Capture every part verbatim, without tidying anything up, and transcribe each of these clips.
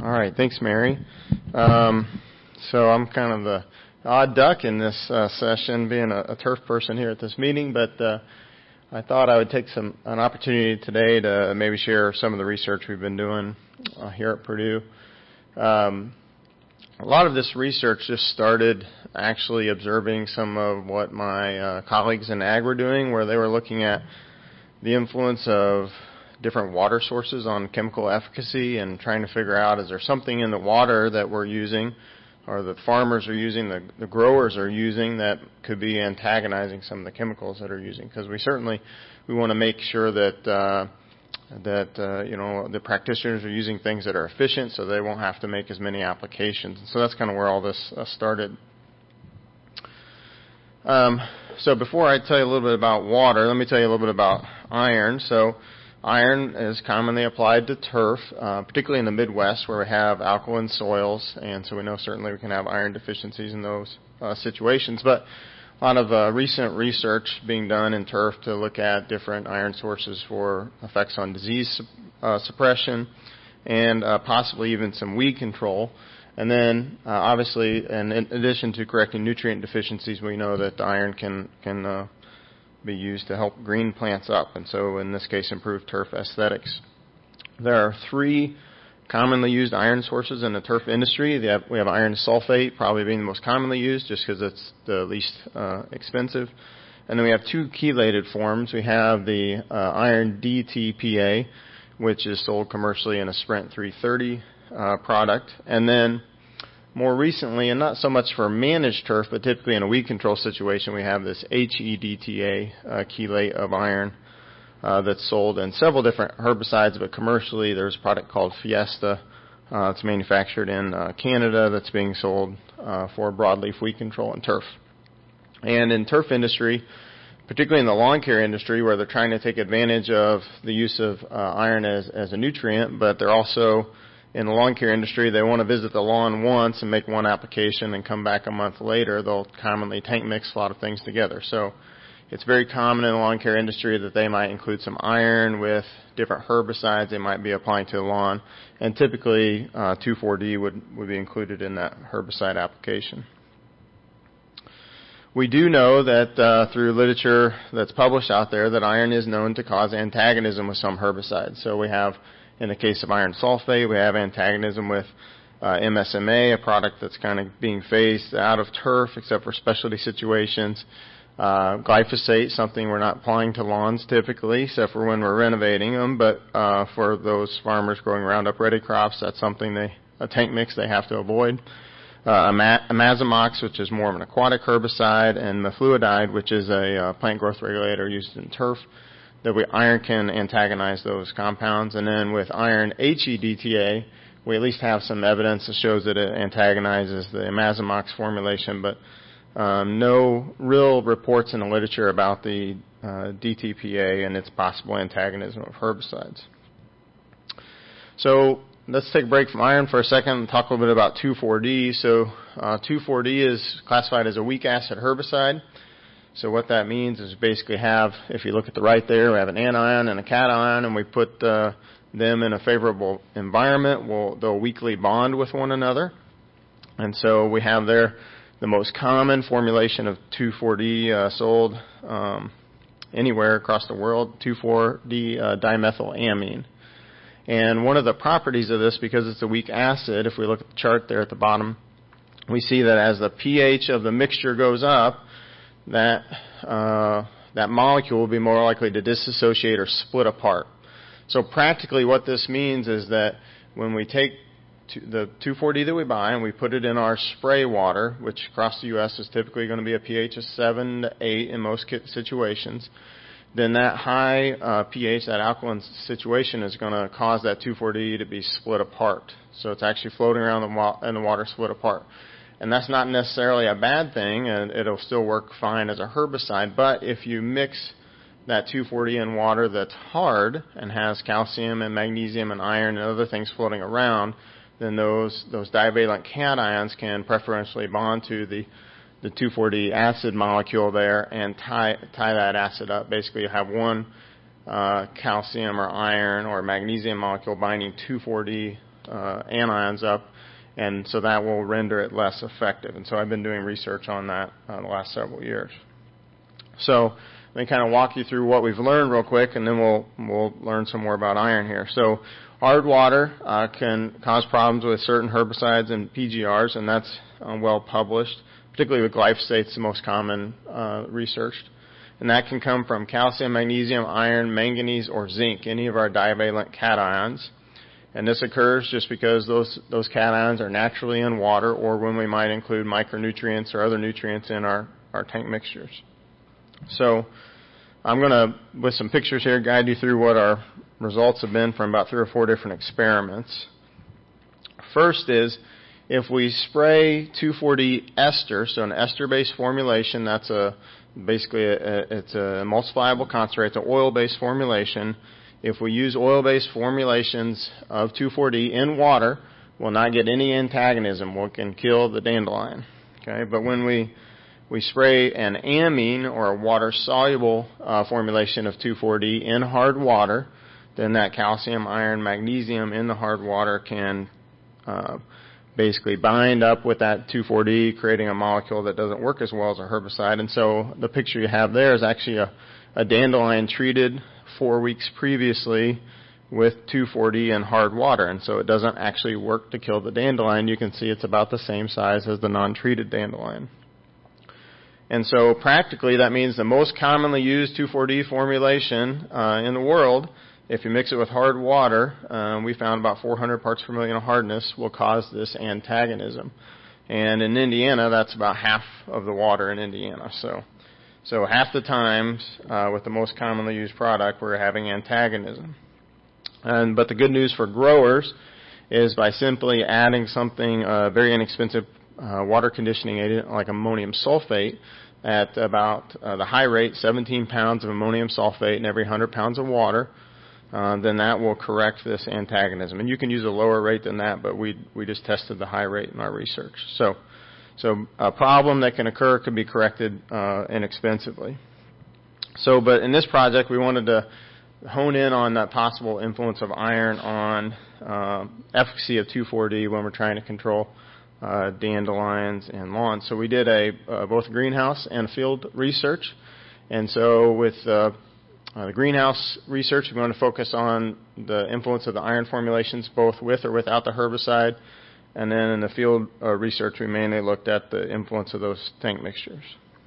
All right, thanks, Mary. Um, so I'm kind of the odd duck in this uh, session, being a, a turf person here at this meeting, but uh, I thought I would take some an opportunity today to maybe share some of the research we've been doing uh, here at Purdue. Um, a lot of this research just started actually observing some of what my uh, colleagues in ag were doing, where they were looking at the influence of different water sources on chemical efficacy and trying to figure out, is there something in the water that we're using or the farmers are using, the, the growers are using, that could be antagonizing some of the chemicals that are using? Because we certainly we want to make sure that uh, that uh, you know the practitioners are using things that are efficient, so they won't have to make as many applications. And so that's kind of where all this uh, started. Um, so before I tell you a little bit about water, let me tell you a little bit about iron. So iron is commonly applied to turf, uh, particularly in the Midwest where we have alkaline soils, and so we know certainly we can have iron deficiencies in those uh, situations. But a lot of uh, recent research being done in turf to look at different iron sources for effects on disease uh, suppression and uh, possibly even some weed control. And then, uh, obviously, and in addition to correcting nutrient deficiencies, we know that the iron can can uh, be used to help green plants up, and so in this case improve turf aesthetics. There are three commonly used iron sources in the turf industry. We have, we have iron sulfate, probably being the most commonly used just because it's the least uh, expensive. And then we have two chelated forms. We have the uh, iron D T P A, which is sold commercially in a Sprint three thirty uh, product. And then more recently, and not so much for managed turf, but typically in a weed control situation, we have this H E D T A uh, chelate of iron uh, that's sold in several different herbicides, but commercially there's a product called Fiesta. Uh, it's manufactured in uh, Canada that's being sold uh, for broadleaf weed control and turf. And in turf industry, particularly in the lawn care industry, where they're trying to take advantage of the use of uh, iron as, as a nutrient, but they're also in the lawn care industry, they want to visit the lawn once and make one application and come back a month later. They'll commonly tank mix a lot of things together. So it's very common in the lawn care industry that they might include some iron with different herbicides they might be applying to the lawn. And typically uh, two four D would, would be included in that herbicide application. We do know that uh, through literature that's published out there that iron is known to cause antagonism with some herbicides. So we have, in the case of iron sulfate, we have antagonism with uh, M S M A, a product that's kind of being phased out of turf except for specialty situations. Uh, glyphosate, something we're not applying to lawns typically, except for when we're renovating them. But uh, for those farmers growing Roundup Ready crops, that's something they a tank mix they have to avoid. Uh, Imazamox, which is more of an aquatic herbicide, and mefluidide, which is a uh, plant growth regulator used in turf. That we, iron can antagonize those compounds. And then with iron H E D T A, we at least have some evidence that shows that it antagonizes the Imazamox formulation, but um, no real reports in the literature about the uh, D T P A and its possible antagonism of herbicides. So let's take a break from iron for a second and talk a little bit about two four D. So uh, two four D is classified as a weak acid herbicide. So what that means is basically have, if you look at the right there, we have an anion and a cation, and we put uh, them in a favorable environment. We'll, they'll weakly bond with one another. And so we have there the most common formulation of two four D uh, sold um, anywhere across the world, two four D uh, dimethylamine. And one of the properties of this, because it's a weak acid, if we look at the chart there at the bottom, we see that as the pH of the mixture goes up, that uh, that molecule will be more likely to dissociate or split apart. So practically what this means is that when we take the two four D that we buy and we put it in our spray water, which across the U S is typically going to be a pH of seven to eight in most situations, then that high uh, pH, that alkaline situation, is going to cause that two four D to be split apart. So it's actually floating around the wa- in the water split apart. And that's not necessarily a bad thing, and it'll still work fine as a herbicide. But if you mix that two four D in water that's hard and has calcium and magnesium and iron and other things floating around, then those those divalent cations can preferentially bond to the the two four D acid molecule there and tie tie that acid up. Basically, you have one uh, calcium or iron or magnesium molecule binding two four D uh, anions up, and so that will render it less effective. And so I've been doing research on that uh, the last several years. So let me kind of walk you through what we've learned real quick, and then we'll we'll learn some more about iron here. So hard water uh, can cause problems with certain herbicides and P G Rs, and that's uh, well published, particularly with glyphosate. It's the most common uh, researched. And that can come from calcium, magnesium, iron, manganese, or zinc, any of our divalent cations. And this occurs just because those those cations are naturally in water, or when we might include micronutrients or other nutrients in our, our tank mixtures. So I'm going to, with some pictures here, guide you through what our results have been from about three or four different experiments. First is, if we spray two four D ester, so an ester-based formulation, that's a basically a, a, it's an emulsifiable concentrate, it's an oil-based formulation. If we use oil-based formulations of two four D in water, we'll not get any antagonism. We can kill the dandelion. Okay, but when we we spray an amine or a water-soluble uh, formulation of two four D in hard water, then that calcium, iron, magnesium in the hard water can uh, basically bind up with that two four D, creating a molecule that doesn't work as well as a herbicide. And so the picture you have there is actually a, a dandelion treated four weeks previously with two four D in hard water. And so it doesn't actually work to kill the dandelion. You can see it's about the same size as the non-treated dandelion. And so practically that means the most commonly used two four D formulation uh, in the world, if you mix it with hard water, um, we found about four hundred parts per million of hardness will cause this antagonism. And in Indiana, that's about half of the water in Indiana. So so half the times uh, with the most commonly used product, we're having antagonism. And but the good news for growers is by simply adding something, uh, very inexpensive uh, water conditioning agent like ammonium sulfate at about uh, the high rate, seventeen pounds of ammonium sulfate in every one hundred pounds of water, Uh, then that will correct this antagonism. And you can use a lower rate than that, but we we just tested the high rate in our research. So, so a problem that can occur can be corrected uh, inexpensively. So, but in this project, we wanted to hone in on that possible influence of iron on uh, efficacy of two four D when we're trying to control uh, dandelions and lawns. So we did a uh, both greenhouse and field research. And so with uh, Uh, the greenhouse research, we're going to focus on the influence of the iron formulations both with or without the herbicide. And then in the field uh, research, we mainly looked at the influence of those tank mixtures.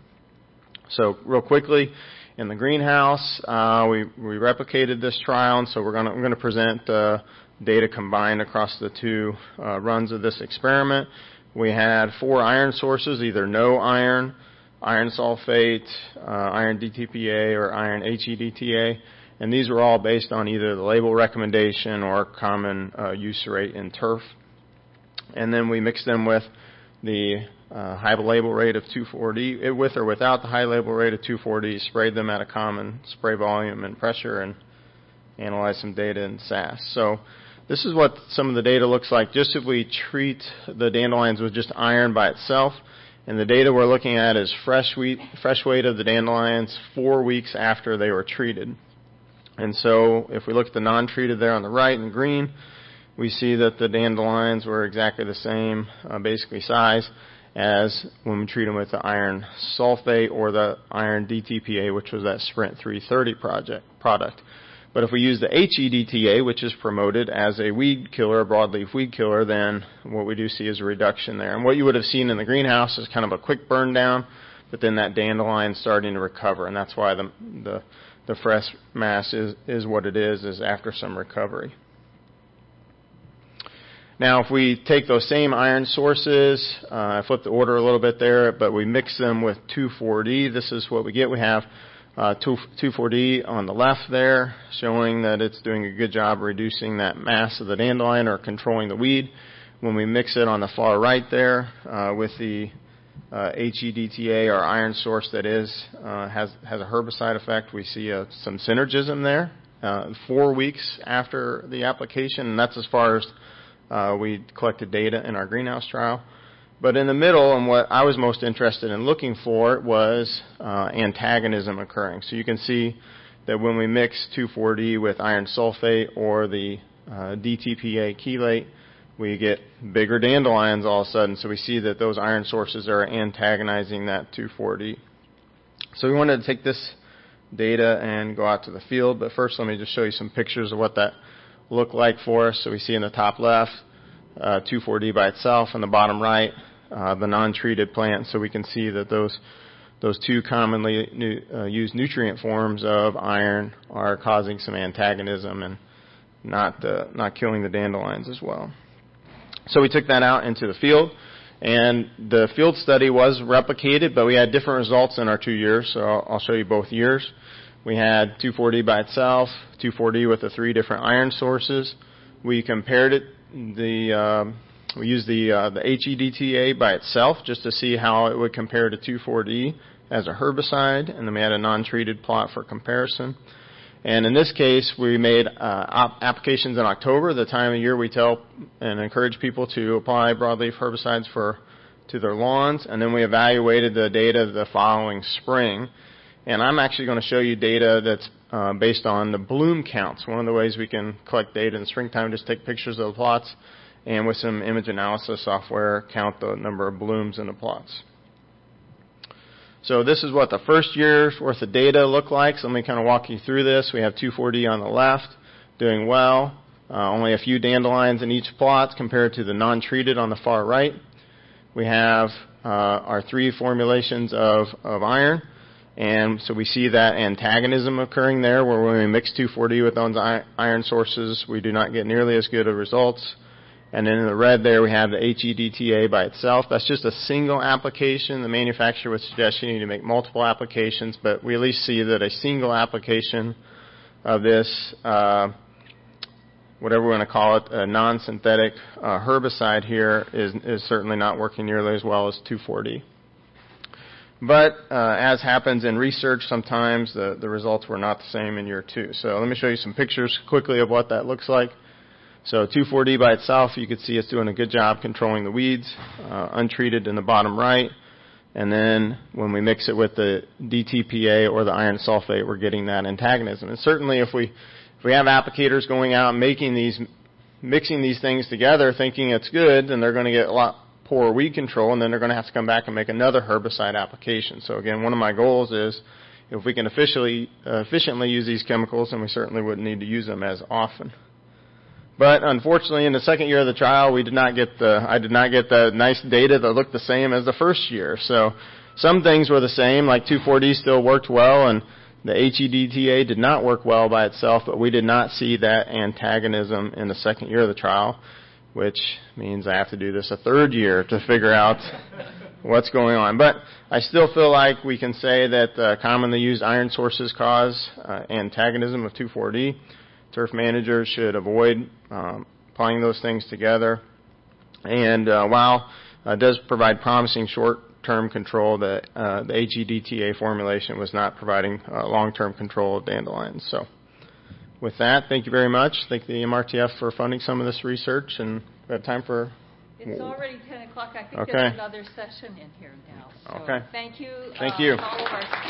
So real quickly, in the greenhouse, uh, we, we replicated this trial. And so we're going to, we're going to present uh, data combined across the two uh, runs of this experiment. We had four iron sources, either no iron, iron sulfate, uh, iron D T P A, or iron H E D T A, and these were all based on either the label recommendation or common uh, use rate in turf. And then we mixed them with the uh, high label rate of two four D, with or without the high label rate of two four D, sprayed them at a common spray volume and pressure, and analyzed some data in S A S. So this is what some of the data looks like just if we treat the dandelions with just iron by itself. And the data we're looking at is fresh weight, fresh weight of the dandelions four weeks after they were treated. And so if we look at the non-treated there on the right in green, we see that the dandelions were exactly the same, uh, basically size, as when we treat them with the iron sulfate or the iron D T P A, which was that Sprint three thirty project product. But if we use the H E D T A, which is promoted as a weed killer, a broadleaf weed killer, then what we do see is a reduction there. And what you would have seen in the greenhouse is kind of a quick burn down, but then that dandelion starting to recover, and that's why the the, the fresh mass is, is what it is, is after some recovery. Now, if we take those same iron sources, uh, I flipped the order a little bit there, but we mix them with two four D, this is what we get. We have Uh, two four D on the left there, showing that it's doing a good job reducing that mass of the dandelion or controlling the weed. When we mix it on the far right there uh, with the uh, H E D T A, or iron source that is uh, has has a herbicide effect, we see uh, some synergism there. Uh, four weeks after the application, and that's as far as uh, we collected data in our greenhouse trial. But in the middle, and what I was most interested in looking for, was uh, antagonism occurring. So you can see that when we mix two four D with iron sulfate or the uh, D T P A chelate, we get bigger dandelions all of a sudden. So we see that those iron sources are antagonizing that two four D. So we wanted to take this data and go out to the field, but first let me just show you some pictures of what that looked like for us. So we see in the top left uh, two four D by itself, in the bottom right uh, the non-treated plant. So we can see that those those two commonly nu- uh, used nutrient forms of iron are causing some antagonism and not uh, not killing the dandelions as well. So we took that out into the field, and the field study was replicated, but we had different results in our two years, so I'll, I'll show you both years. We had two four D by itself, two four D with the three different iron sources. We compared it, the uh, we used the uh, the H E D T A by itself just to see how it would compare to two four D as a herbicide, and then we had a non-treated plot for comparison. And in this case, we made uh, op- applications in October, the time of year we tell and encourage people to apply broadleaf herbicides for to their lawns. And then we evaluated the data the following spring. And I'm actually going to show you data that's uh, based on the bloom counts. One of the ways we can collect data in the springtime, just take pictures of the plots and with some image analysis software, count the number of blooms in the plots. So this is what the first year's worth of data look like. So let me kind of walk you through this. We have two four D on the left, doing well. Uh, only a few dandelions in each plot compared to the non-treated on the far right. We have uh, our three formulations of, of iron. And so we see that antagonism occurring there, where when we mix two four D with those iron sources, we do not get nearly as good of results. And then in the red there, we have the H E D T A by itself. That's just a single application. The manufacturer would suggest you need to make multiple applications, but we at least see that a single application of this, uh, whatever we want to call it, a non-synthetic uh, herbicide here is, is certainly not working nearly as well as two four D. But uh, as happens in research, sometimes the, the results were not the same in year two. So let me show you some pictures quickly of what that looks like. So two four D by itself, you can see it's doing a good job controlling the weeds, uh, untreated in the bottom right. And then when we mix it with the D T P A or the iron sulfate, we're getting that antagonism. And certainly if we if we have applicators going out and making these, mixing these things together thinking it's good, then they're going to get a lot poor weed control, and then they're going to have to come back and make another herbicide application. So again, one of my goals is if we can efficiently, uh, efficiently use these chemicals, then we certainly wouldn't need to use them as often. But unfortunately, in the second year of the trial, we did not get the, I did not get the nice data that looked the same as the first year. So some things were the same, like two four D still worked well, and the H E D T A did not work well by itself, but we did not see that antagonism in the second year of the trial, which means I have to do this a third year to figure out what's going on. But I still feel like we can say that uh, commonly used iron sources cause uh, antagonism of two four D. Turf managers should avoid um, applying those things together. And uh, while uh, it does provide promising short-term control, the, uh, the H E D T A formulation was not providing uh, long-term control of dandelions. So with that, thank you very much. Thank the M R T F for funding some of this research. And we have time for... It's already ten o'clock. I think okay. there's another session in here now. So okay. Thank you. Thank uh, you. all of our